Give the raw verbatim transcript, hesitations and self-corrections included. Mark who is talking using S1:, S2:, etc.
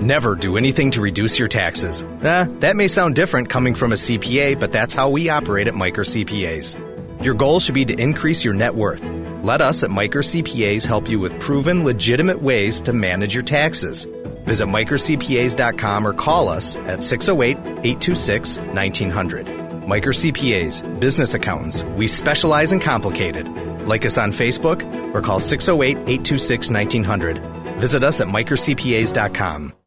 S1: Never do anything to reduce your taxes. Eh, that may sound different coming from a C P A, but that's how we operate at Miker C P As. Your goal should be to increase your net worth. Let us at Miker C P As help you with proven, legitimate ways to manage your taxes. Visit Miker C P As dot com or call us at six oh eight, eight two six, one nine hundred. Miker C P As, business accountants. We specialize in complicated. Like us on Facebook or call six oh eight, eight two six, one nine hundred. Visit us at Miker C P As dot com.